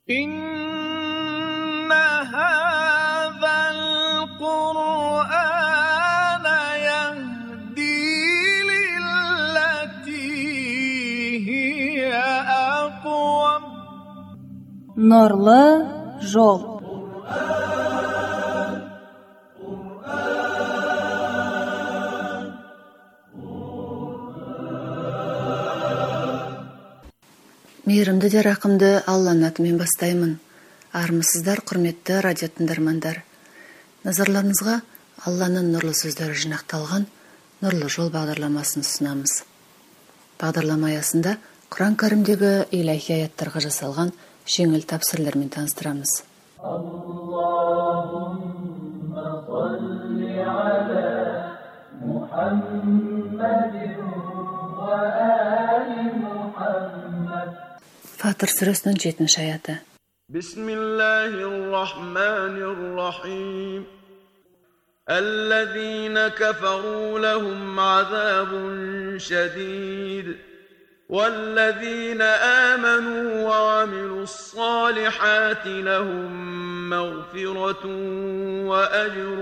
إن هذا القرآن يهدي للتي هي أقوم. Нурлы жол. Мейірімді де рақымды Алланың атымен бастаймын. Армысыздар, құрметті радио тыңдармандар. Назарларыңызға Алланың нұрлы сөздері жинақталған Нұрлы жол бағдарламасын ұсынамыз. Бағдарлама аясында Құран кәрімдегі илахи аяттарға жасалған жеңіл тәпсірлермен таныстырамыз. Аллахумма салли аля Мухаммадин ва али Мухаммад. Фатыр сүресінің 7-ші аяты. Бисмиллахир-рахманир-рахим. Аллазина кафару лахум азабун шадид. والذين آمنوا وعملوا الصالحات لهم مغفرة وأجر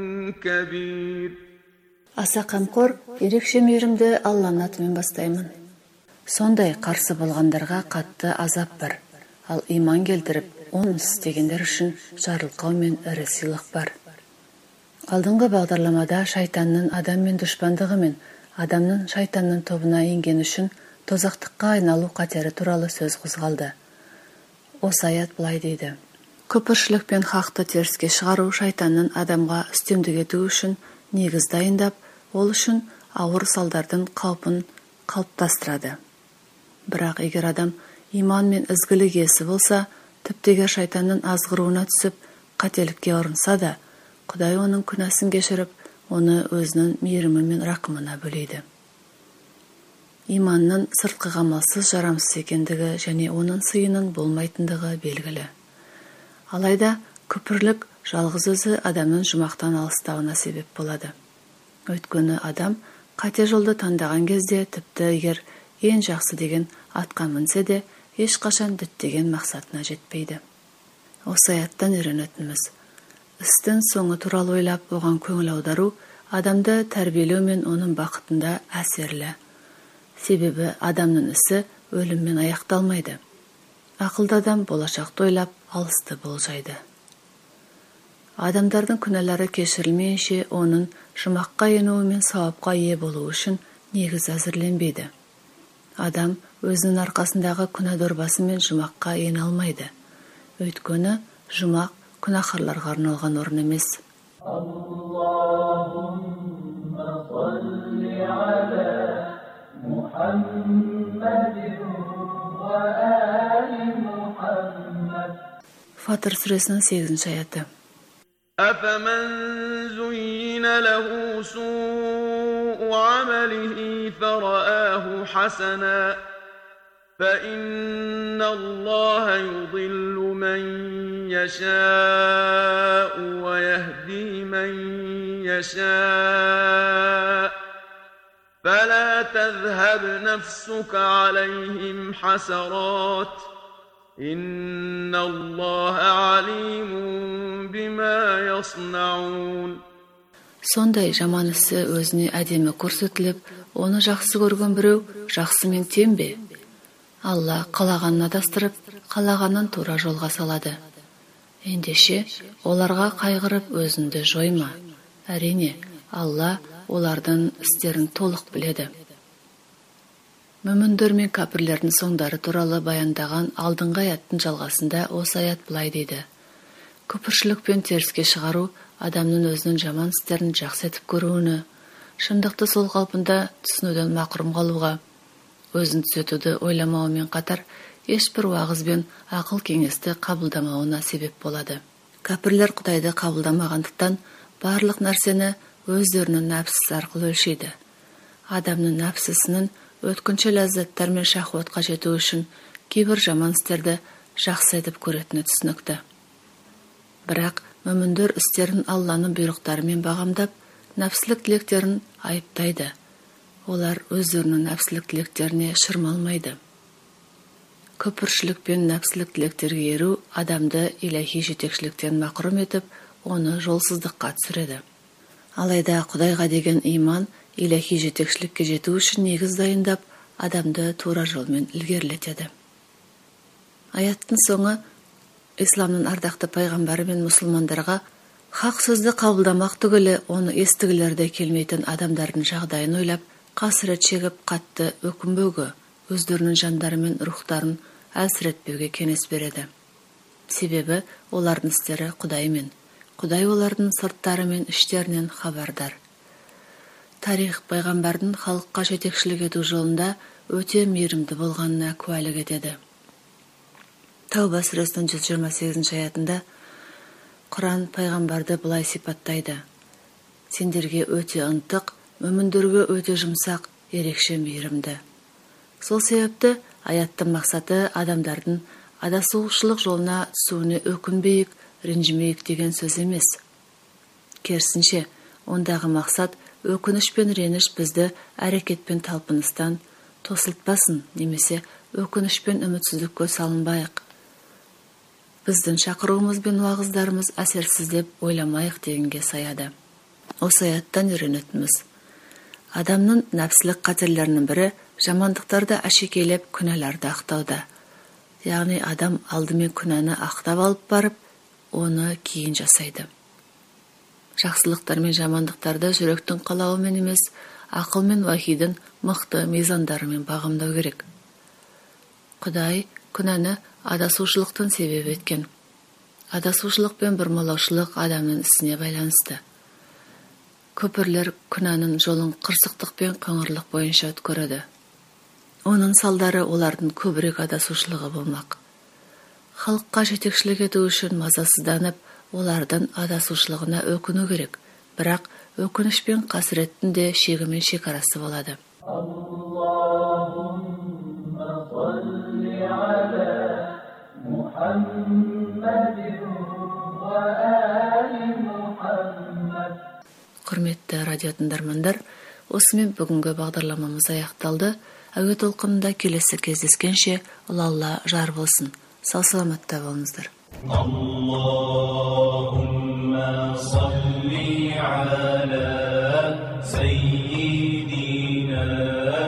كبير. Аса қамқор, ерекше мейірімді Алланың атымен бастаймын. Сондай қарсы болғандарға қатты азап бар. Ал иман келтіріп, оны істегендер үшін жарылқау мен ірі сыйлық бар. Алдыңғы бағдарламада шайтанның адаммен дұшпандығы мен адамның шайтанның тобына енген үшін тозақтыққа айналу қатері туралы сөз қозғалды. Осы аят былай дейді: Көпіршілік пен хақты теріске шығару шайтанның адамға үстемдік ету үшін негіз дайындап, ол үшін ауыр салдардың қаупін қалыптастырады. Бірақ егер адам иман мен ізгілік иесі болса, тіптегі шайтанның азғыруына түсіп, қателікке ұрынса да, Құдай оның күнәсін кешіріп, оны өзінің мейірімі мен рақымына бөлейді. Иманның сыртқы ғамалсыз жарамсыз екендігі және оның сыйының болмайтындығы белгілі. Алайда күпірлік жалғыз өзі адамның жұмақтан алыстауына себеп болады. Өйткені адам қате жолды таңдаған кезде тіпті егер ең жақсы деген атқа мінсе де ешқашан діттеген мақсатына жетпейді. Осы аяттан үйренетініміз: істің соңы туралы ойлап, оған көңіл аудару адамды тәрбиелеу мен оның бақытында әсерлі. Себебі адамның ісі өліммен аяқталмайды. Ақылды адам болашақты ойлап, алысты болжайды. Адамдардың күнәлары кешірілмейінше, оның жұмаққа енуі мен сауапқа ие болуы үшін негіз әзірленбейді. Адам өзінің арқасындағы күнә дорбасы мен жұмаққа ене алмайды. Өйткені жұмақ күнәһарларға арналған орын емес. Аллахумма салли аля Мухаммадин ва али Мухаммад. Фатыр сүресінің 8-ші аяты. أفمن زين له سوء عمله فرآه حسنا فإن الله يضل من يشاء ويهدي من يشاء فلا تذهب نفسك عليهم حسرات إن الله عليم بما يصنعون. Сондай жаман ісі өзіне әдемі көрсетіліп, оны жақсы көрген біреу жақсымен тең бе? Алла қалағанын адастырып, қалағанын тура жолға салады. Ендеше оларға қайғырып өзіңді жойма. Әрине, Алла олардың істерін толық біледі. Мүміндер мен кәпірлердің соңдары туралы баяндаған алдыңғы аяттың жалғасында осы аят былай дейді: Күпіршілік пен теріске шығару адамның өзінің жаман істерін жақсы етіп көруіне, шындықты сол қалпында түсінуден мақұрым қалуға, өзін түзетуді ойламауымен қатар, ешбір уағыз бен ақыл кеңесті қабылдамауына себеп болады. Кәпірлер Құдайды қабылдамағандықтан барлық нәрсені өздерінің нәпсісі арқылы өлшейді. Адамның нәпсісінің өткінші ләззаттар мен шахуатқа жету үшін кейбір жаман істерді жақсы етіп көретіні түсінікті. Бірақ мүміндер істерін Алланың бұйрықтарымен бағамдап, нәпсілік тілектерін айыптайды. Олар өздерінің нәпсілік тілектеріне шырмалмайды. Көпіршілік пен нәпсілік тілектерге еру адамды иләһи жетекшіліктен мақрұм етіп, оны жолсыздыққа түсіреді. Алайда Құдайға деген иман иләһи жетекшілікке жету үшін негіз дайындап, адамды тура жолмен ілгерілетеді. Аяттың соңы исламның ардақты пайғамбары мен мұсылмандарға хақ сөзді қабылдамақ түгілі, оны естігілерде келмейтін адамдардың жағдайын ойлап, қасірет шегіп қатты өкінбеуге, өздерінің жандары мен рухтарын әлсіретпеуге кеңес береді. Себебі олардың істері Құдаймен, Құдай олардың сырттары мен іштерінен хабардар. Тарих пайғамбардың халыққа жетекшілік ету жолында өте мейірімді болғанына куәлік етеді. Тауба сүресінің 128 аятында Құран пайғамбарды былай сипаттайды: сендерге өте ынтық, мүміндерге өте жұмсақ, ерекше мейірімді. Сол себепті аяттың мақсаты адамдардың адасушылық жолына түсуіне өкінбейік, ренжімейік деген сөз емес. Керісінше, ондағы мақсат өкініш пен реніш бізді әрекет пен талпыныстан тосылтпасын, немесе өкініш пен үмітсіздікке салынбайық. Біздің шақыруымыз бен уағыздарымыз әсерсіз деп ойламайық дегенге саяды. Осы аяттан үйренетініміз: адамның нәпсілік қатерлерінің бірі жамандықтарды әшекейлеп күнәларды ақтауда. Яғни адам алдымен күнәні ақтап алып барып, оны кейін жасайды. Жақсылықтар мен жамандықтарды жүректің қалауымен емес, ақыл мен уахидің мықты мизандарымен бағамдау керек. Құдай күнәні адасушылықтың себеп еткен. Адасушылық пен бұрмалаушылық адамның ісіне байланысты. Көпірлер күнәнің жолын қырсықтық пен қыңырлық бойынша өткөреді. Оның салдары олардың көбірек адасушылығы болмақ. Халыққа жетекшілік ету үшін мазасызданып, олардың адасушылығына өкіну керек. Бірақ өкініш пен қасіреттің де шегі мен шекарасы болады. Құрметті радио тыңдармандар, осымен бүгінгі бағдарламамыз аяқталды. Әуе толқынында келесі кездескенше Алла жар болсын. Сау саламатта болыңыздар. Аллахумма салли аля саййидина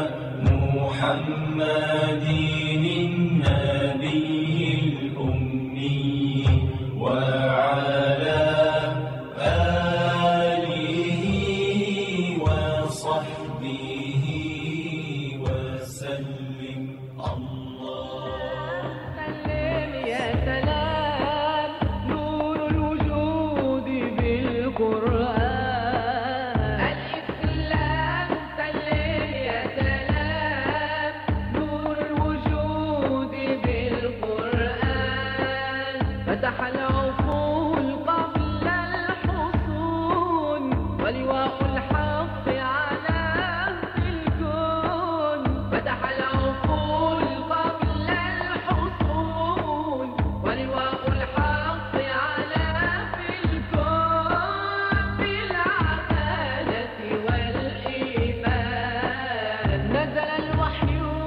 Мухаммадин набийил умми ва аля алихи ва сахбихи ва саллим.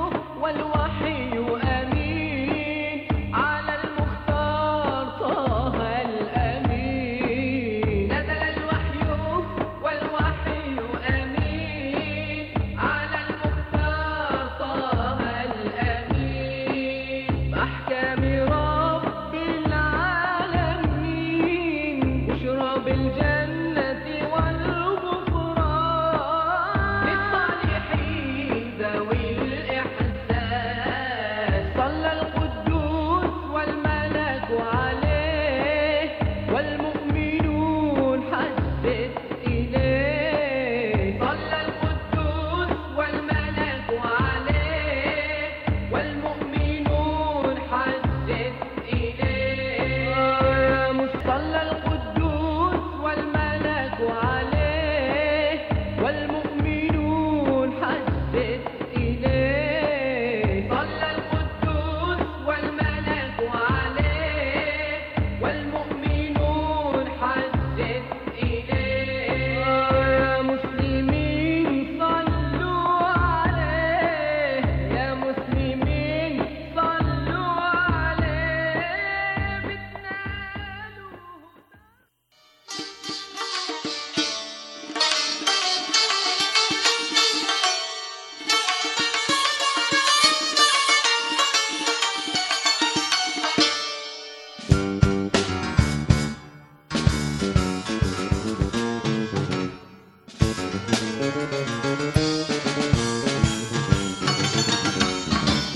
والوحي أمين على المختار طه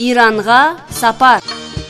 Иранға сапар.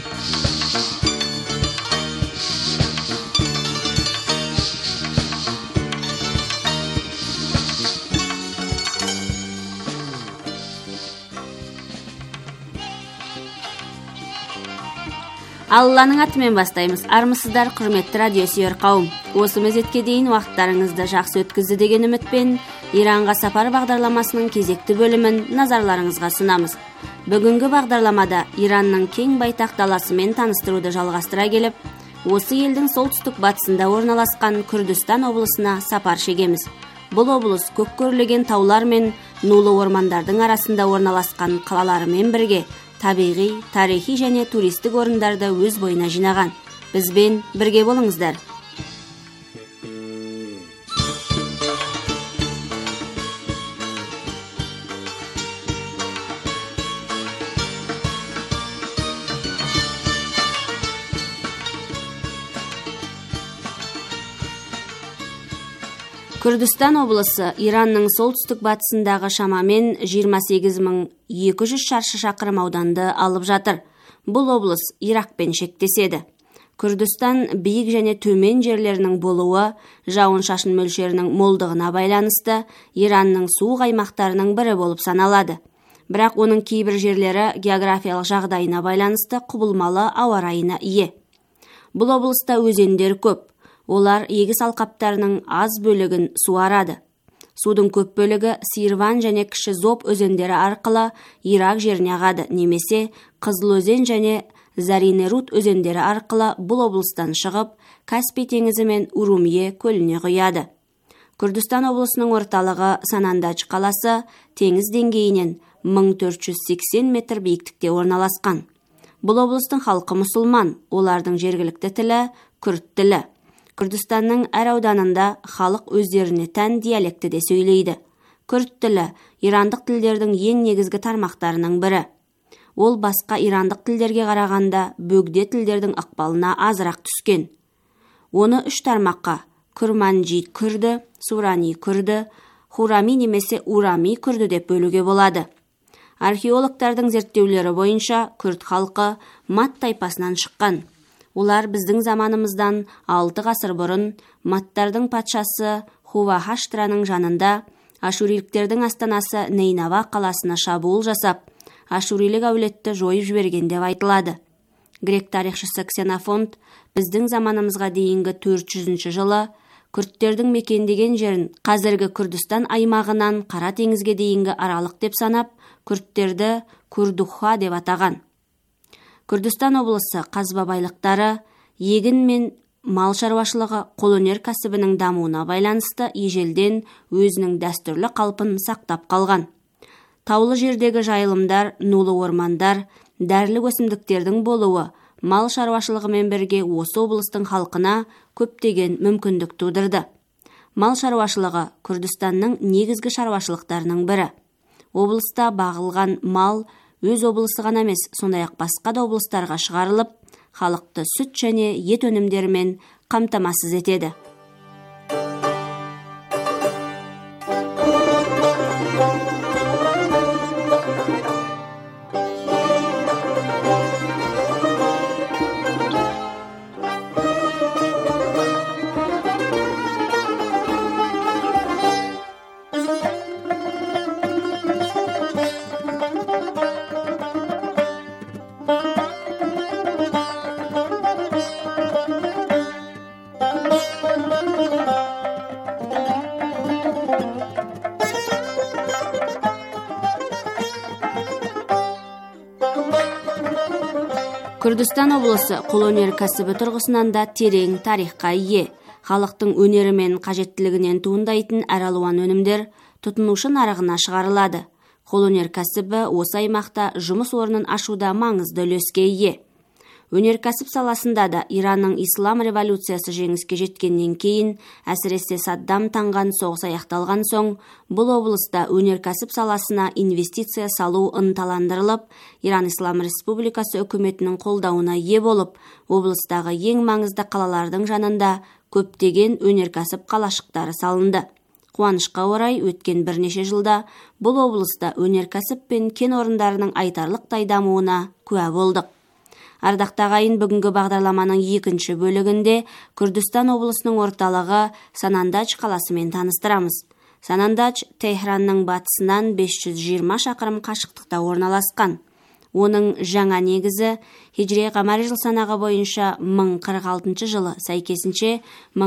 Алланың атымен бастаймыз. Армысыздар, құрметті радиосүйер қауым. Осы мезетке дейін уақыттарыңызды жақсы өткізді деген үмітпен Иранға сапар бағдарламасының кезекті бөлімін назарларыңызға ұсынамыз. Бүгінгі бағдарламада Иранның кең байтақ даласымен таныстыруды жалғастыра келіп, осы елдің солтүстік батысында орналасқан Күрдістан облысына сапар шегеміз. Бұл облыс көк көрлеген таулар мен нулы ормандардың арасында орналасқан қалаларымен бірге табиғи, тарихи және туристік орындарды өз бойына жинаған. Бізбен бірге болыңыздар. Күрдістан облысы Иранның солтүстік батысындағы шамамен 28.200 шаршы шақырым ауданды алып жатыр. Бұл облыс Иракпен шектеседі. Күрдістан биік және төмен жерлерінің болуы, жауын-шашын мөлшерінің молдығына байланысты Иранның суық аймақтарының бірі болып саналады. Бірақ оның кейбір жерлері географиялық жағдайына байланысты құбылмалы ауа райына ие. Бұл облыста өзендер көп. Олар егіс алқаптарының аз бөлігін суарады. Судың көп бөлігі Сирван және кіші Зоб өзендері арқылы Ирак жеріне ағады, немесе Қызыл өзен және Заринерут өзендері арқылы бұл облыстан шығып, Каспий теңізі мен Урумие көліне құяды. Күрдістан облысының орталығы Санандач қаласы теңіз деңгейінен 1480 метр биіктікте орналасқан. Бұл облыстың халқы мұсылман, олардың жергілікті тілі күрд тілі. Күрдістанның әр ауданында халық өздеріне тән диалектіде сөйлейді. Күрд тілі ирандық тілдердің ең негізгі тармақтарының бірі. Ол басқа ирандық тілдерге қарағанда бөгде тілдердің ықпалына азырақ түскен. Оны 3 тармаққа: күрманжи күрді, сурани күрді, хурами немесе урами күрді деп бөлуге болады. Археологтардың зерттеулері бойынша күрд халқы мат тайпасынан шыққан. Олар біздің заманымыздан 6 ғасыр бұрын маттардың патшасы Хувахаштраның жанында ашуриліктердің астанасы Нейнава қаласына шабуыл жасап, ашурилік әулетті жойып жіберген деп айтылады. Грек тарихшысы Ксенофонт біздің заманымызға дейінгі 400 жылы күрдтердің мекендеген жерін қазіргі Күрдістан аймағынан Қара теңізге дейінгі аралық деп санап, күрдтерді Күрдуха деп атаған. Күрдістан облысы қазба байлықтары, егін мен мал шаруашылығы, қолөнер кәсібінің дамуына байланысты ежелден өзінің дәстүрлі қалпын сақтап қалған. Таулы жердегі жайылымдар, нулы ормандар, дәрілік өсімдіктердің болуы мал шаруашылығымен бірге осы облыстың халқына көптеген мүмкіндік тудырды. Мал шаруашылығы Күрдістанның негізгі шаруашылықтарының бірі. Облыста бағылған мал өз облысы ғана емес, сондай-ақ басқа да облыстарға шығарылып, халықты сүт және ет өнімдерімен қамтамасыз етеді. Күрдістан облысы қолөнер кәсібі тұрғысынан да терең тарихқа ие. Халықтың өнері мен қажеттілігінен туындайтын әралуан өнімдер тұтынушы нарығына шығарылады. Қолөнер кәсібі осы аймақта жұмыс орнын ашуда маңызды үлеске ие. Өнеркәсіп саласында да Иранның ислам революциясы жеңіске жеткеннен кейін, әсіресе Саддам таңған соғыс аяқталған соң, бұл облыста өнеркәсіп саласына инвестиция салу ынталандырылып, Иран Ислам Республикасы үкіметінің қолдауына ие болып, облыстағы ең маңызды қалалардың жанында көптеген өнеркәсіп қалашықтары салынды. Қуанышқа орай өткен бірнеше жылда бұл облыста өнеркәсіп пен кен орындарының айтарлықтай дамуына куә болдық. Ардақтағы ағайын, бүгінгі бағдарламаның екінші бөлігінде Күрдістан облысының орталығы Санандач қаласымен таныстырамыз. Санандач Техранның батысынан 520 шақырым қашықтықта орналасқан. Оның жаңа негізі Хижри қамари жыл санағы бойынша 1046 жылы, сәйкесінше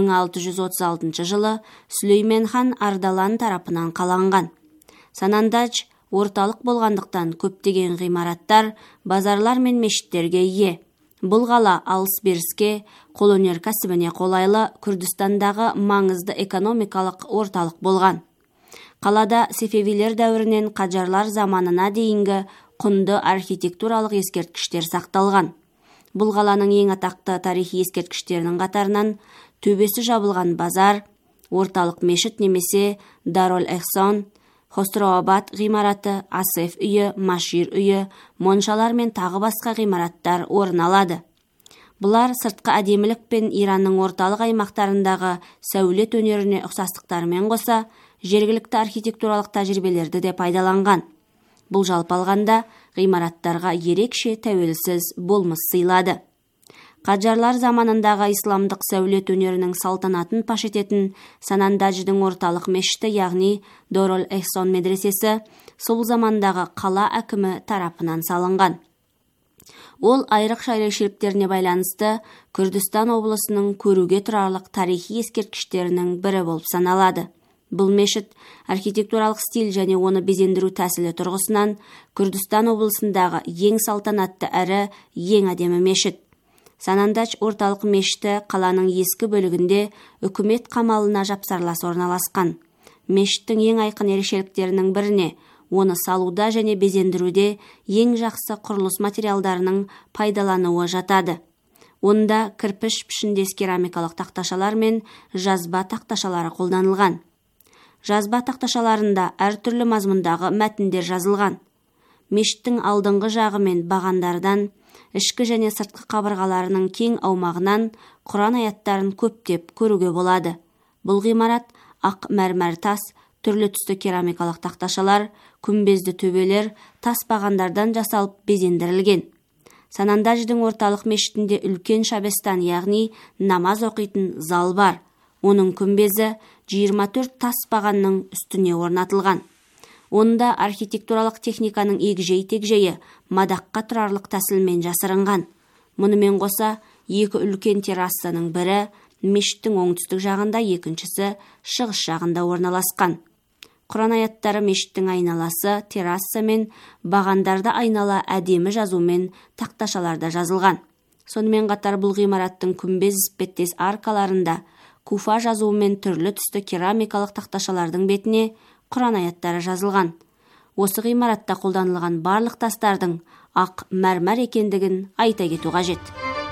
1636 жылы Сүлеймен хан Ардалан тарапынан қаланған. Санандач орталық болғандықтан көптеген ғимараттар, базарлар мен мешіттерге ие. Бұл қала алыс-беріске, қолөнер кәсібіне қолайлы Күрдістандағы маңызды экономикалық орталық болған. Қалада Сефевилер дәуірінен Қажарлар заманына дейінгі құнды архитектуралық ескерткіштер сақталған. Бұл қаланың ең атақты тарихи ескерткіштерінің қатарынан төбесі жабылған базар, орталық мешіт немесе Дарол Эхсон, Хостроабад ғимараты, Асеф үйі, Машир үйі, моншалар мен тағы басқа ғимараттар орын алады. Бұлар сыртқы әдемілік пен Иранның орталық аймақтарындағы сәулет өнеріне ұқсастықтарымен қоса, жергілікті архитектуралық тәжірибелерді де пайдаланған. Бұл жалпы алғанда ғимараттарға ерекше тәуелсіз болмыс сыйлады. Қажарлар заманындағы исламдық сәулет өнерінің салтанатын паш ететін Санандаждың орталық мешіті, яғни Дорол Эхсон медресесі, сол замандағы қала әкімі тарапынан салынған. Ол айрықша ерекшеліктеріне байланысты Күрдістан облысының көруге тұрарлық тарихи ескерткіштерінің бірі болып саналады. Бұл мешіт архитектуралық стиль және оны безендіру тәсілі тұрғысынан Күрдістан облысындағы ең салтанатты әрі ең әдемі мешіт. Санандач орталық мешіті қаланың ескі бөлігінде үкімет қамалына жапсарлас орналасқан. Мешіттің ең айқын ерекшеліктерінің біріне, оны салуда және безендіруде ең жақсы құрылыс материалдарының пайдалануы жатады. Онда кірпіш пішіндес керамикалық тақташалар мен жазба тақташалары қолданылған. Жазба тақташаларында әртүрлі мазмұндағы мәтіндер жазылған. Мешіттің алдыңғы жағы мен бағандардан, ішкі және сыртқы қабырғаларының кең аумағынан Құран аяттарын көптеп көруге болады. Бұл ғимарат ақ мәрмәр тас, түрлі түсті керамикалық тақташалар, күмбезді төбелер, тас бағандардан жасалып безендірілген. Санандаждың орталық мешітінде үлкен шабестан, яғни намаз оқитын зал бар. Оның күмбезі 24 тас бағанның үстіне орнатылған. Онда архитектуралық техниканың егжей-тегжейі мадаққа тұрарлық тәсілмен жасырынған. Мұнымен қоса, екі үлкен террасаның бірі мешіттің оңтүстік жағында, екіншісі шығыс жағында орналасқан. Құран аяттары мешіттің айналасы, терраса мен бағандарда айнала әдемі жазумен тақташаларда жазылған. Сонымен қатар бұл ғимараттың күмбез іспеттес аркаларында куфа жазуымен түрлі түсті керамикалық тақташалардың бетіне Құран аяттары жазылған. Осы ғимаратта қолданылған барлық тастардың ақ мәрмәр екендігін айта кету қажет.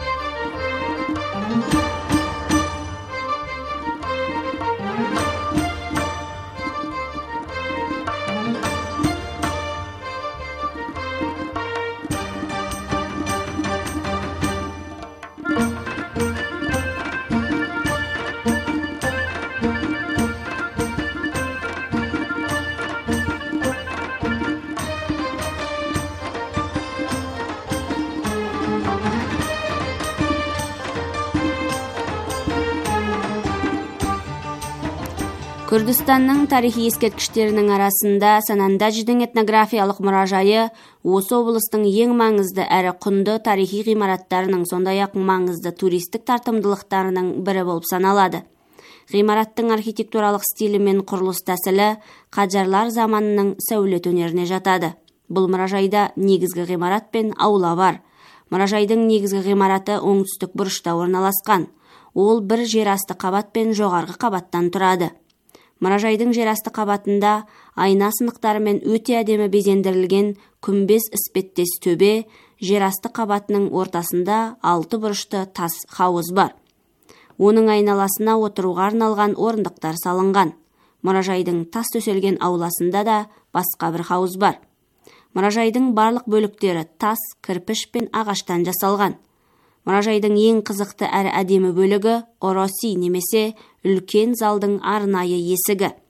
Күрдістанның тарихи ескерткіштерінің арасында Санандаждың этнографиялық мұражайы осы облыстың ең маңызды әрі құнды тарихи ғимараттарының, сондай-ақ маңызды туристік тартымдылықтарының бірі болып саналады. Ғимараттың архитектуралық стилі мен құрылыс тәсілі Қажарлар заманының сәулет өнеріне жатады. Бұл мұражайда негізгі ғимарат пен аула бар. Мұражайдың негізгі ғимараты оңтүстік бұрышта орналасқан. Ол бір жерасты қабат пен жоғарғы қабаттан тұрады. Мұражайдың жерасты қабатында айна сынықтарымен өте әдемі безендірілген күмбез іспеттес төбе, жерасты қабатының ортасында 6 бұрышты тас хауыз бар. Оның айналасына отыруға арналған орындықтар салынған. Мұражайдың тас төселген ауласында да басқа бір хауыз бар. Мұражайдың барлық бөліктері тас, кірпіш пен ағаштан жасалған. Мұражайдың ең қызықты әрі әдемі бөлігі Ороси немесе үлкен залдың арнайы есігі.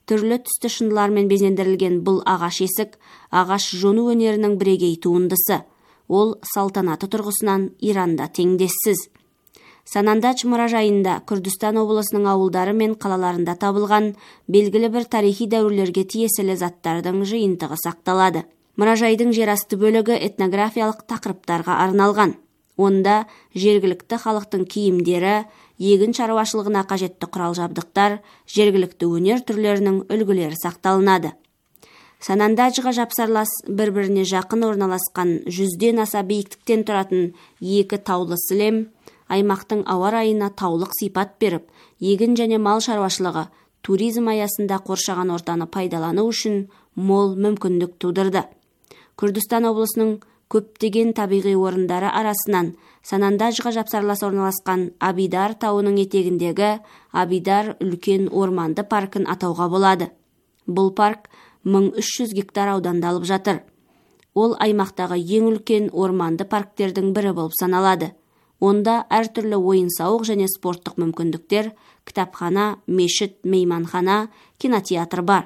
Түрлі түсті шынылармен безендірілген бұл ағаш есік ағаш жону өнерінің бірегей туындысы. Ол салтанаты тұрғысынан Иранда теңдессіз. Санандач мұражайында Күрдістан облысының ауылдары мен қалаларында табылған белгілі бір тарихи дәуірлерге тиесілі заттардың жиынтығы сақталады. Мұражайдың жерасты бөлігі этнографиялық тақырыптарға арналған. Онда жергілікті халықтың киімдері, егін шаруашылығына қажетті құрал-жабдықтар, жергілікті өнер түрлерінің үлгілері сақталынады. Санандажға жапсарлас бір-біріне жақын орналасқан 100-ден аса биіктіктен тұратын екі таулы сілем аймақтың ауа райына таулық сипат беріп, егін және мал шаруашылығы, туризм аясында қоршаған ортаны пайдалану үшін мол мүмкіндік тудырды. Күрдістан облысының көптеген табиғи орындары арасынан Санандажға жапсарлас орналасқан Абидар тауының етегіндегі Абидар үлкен орманды паркын атауға болады. Бұл парк 1300 гектар ауданда алып жатыр. Ол аймақтағы ең үлкен орманды парктердің бірі болып саналады. Онда әртүрлі ойын-сауық және спорттық мүмкіндіктер, кітапхана, мешіт, мейманхана, кинотеатр бар.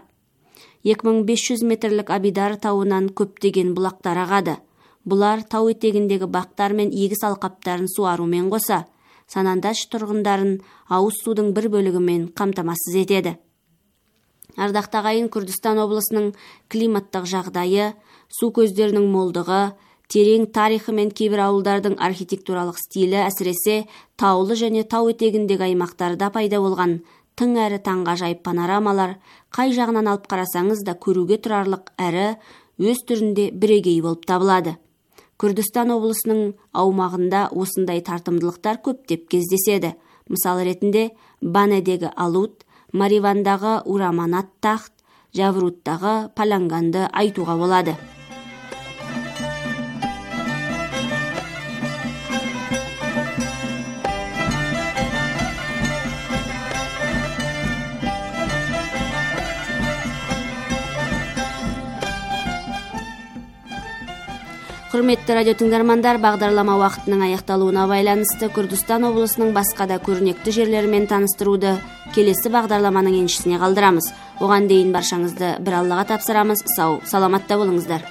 2500 метрлік Абидар тауынан көптеген бұлақтар ағады. Бұлар тау етегіндегі бақтар мен егіс алқаптарын суарумен қоса, Санандаж тұрғындарын ауыз судың бір бөлігімен қамтамасыз етеді. Ардақты ағайын, Күрдістан облысының климаттық жағдайы, су көздерінің молдығы, терең тарихы мен кейбір ауылдардың архитектуралық стилі әсіресе таулы және тау етегіндегі аймақтарда пайда болған тың әрі таңғажайып панорамалар қай жағынан алып қарасаңыз да көруге тұрарлық әрі өз түрінде бірегей болып табылады. Күрдістан облысының аумағында осындай тартымдылықтар көптеп кездеседі. Мысалы ретінде Банедегі Алут, Маривандағы Ураманат Тахт, Жавруттағы Паланганды айтуға болады. Құрметті радио тыңдармандар, бағдарлама уақытының аяқталуына байланысты Күрдістан облысының басқа да көрнекті жерлерімен таныстыруды келесі бағдарламаның еншісіне қалдырамыз. Оған дейін баршаңызды бір Аллаға тапсырамыз. Сау, саламатта болыңыздар.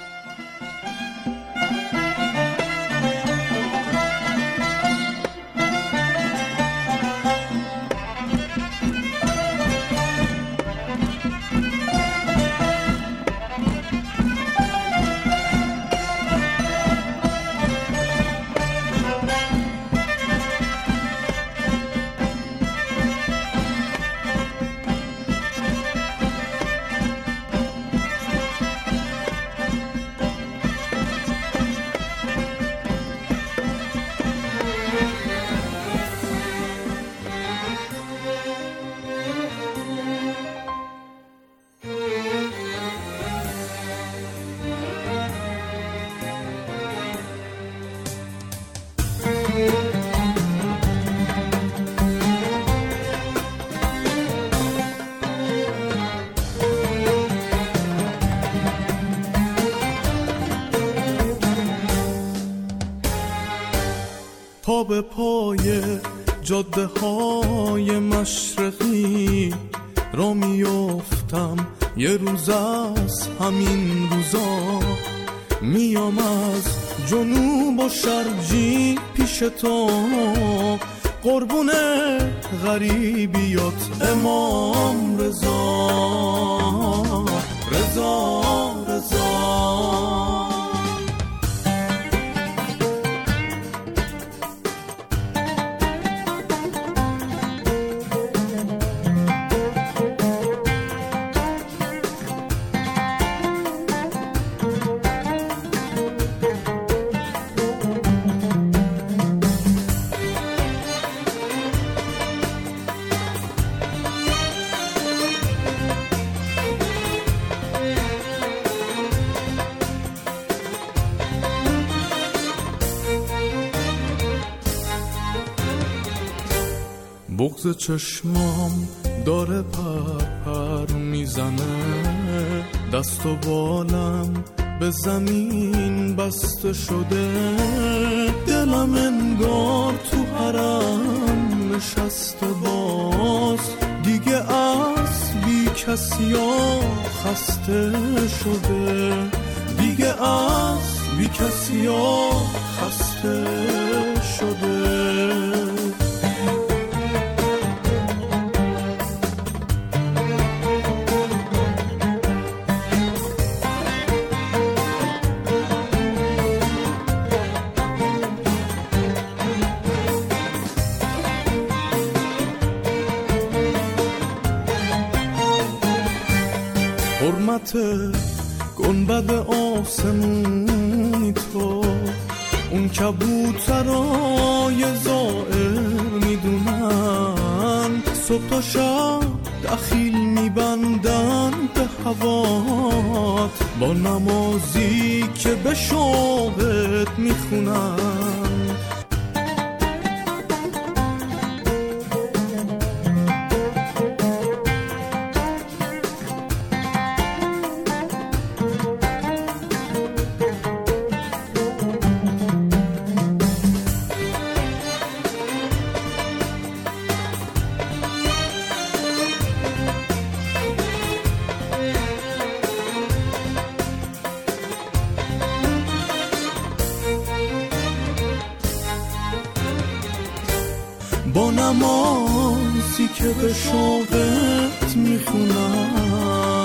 تا به پای جاده های مشرقی را میافتم، یه روز از همین روزا میام از جنوب و شرقی پیش تو، قربون غریبیات امام رضا رضا رضا. بغض چشمام داره پر میزنه، دست و بالم به زمین بسته شده، دلم انگار تو حرم نشسته باز، دیگه از بی کسی ها خسته شده، دیگه از بی کسی ها خسته شده. حرمت گنبد آسمونی تو اون کبوترای زائر میدونن، صبح تا شب دخیل میبندن به هوات، با نمازی که به شوقت میخونن. با نمازی که به شوقت میخونن،